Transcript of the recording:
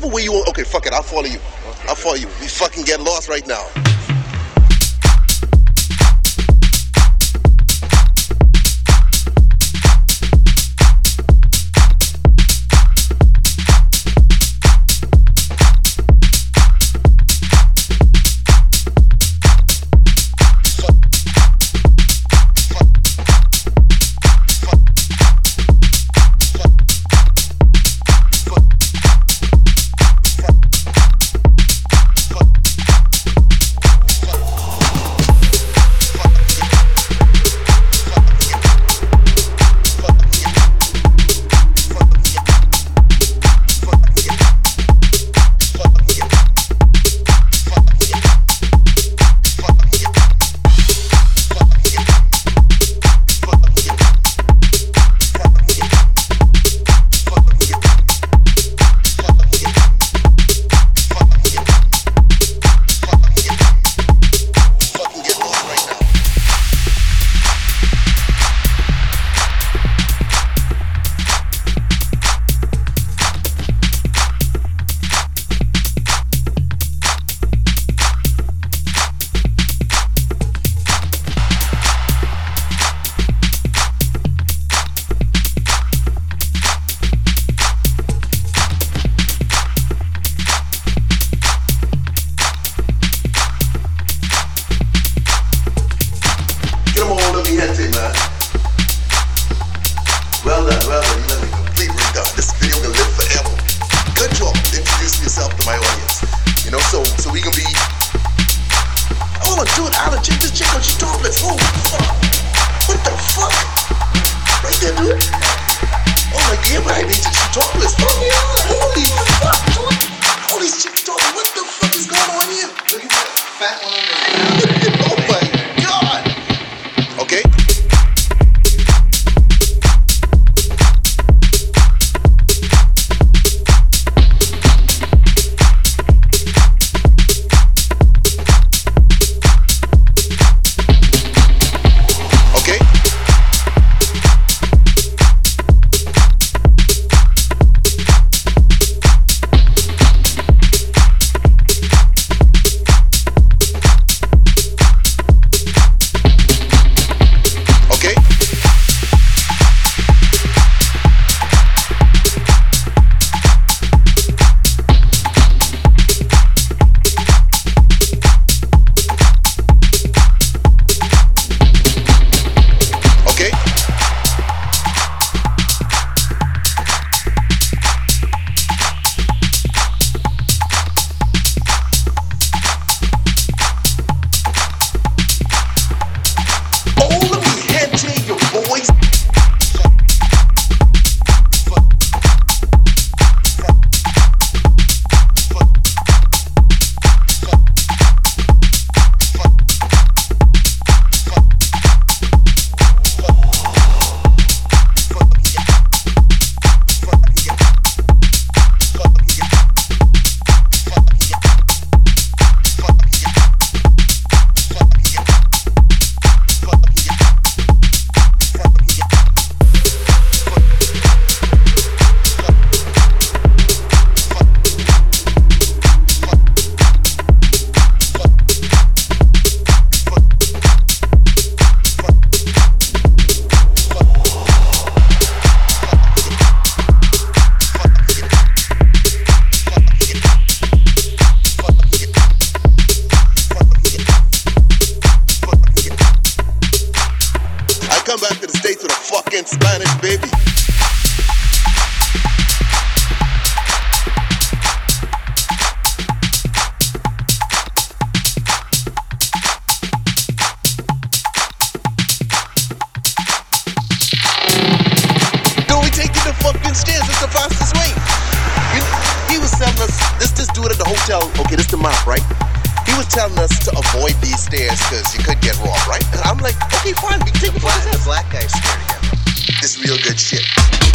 Whichever way you want. Okay, fuck it. I'll follow you. Okay, I'll follow you. We fucking get lost right now. Well done. You done a complete redone. This video can live forever. Good job. Introduce yourself to my audience. You know, so we can be. Oh, dude, Alan, check this chick out. She's topless. Oh, fuck. What the fuck? Right there, dude. Oh my God, baby, she's topless. Oh yeah. Holy fuck, dude. All these chicks topless. What the fuck is going on here? Look at that fat one on there. Oh my God. Okay. Come back to the States with a fucking Spanish baby. Don't we take you to fucking stairs? It's the fastest way. He was telling us, this dude at the hotel, okay, this the map, right? He was telling us to avoid these stairs because you could get robbed, right? And I'm like, okay, fine, we can take it. The black guy's scared again. This is real good shit.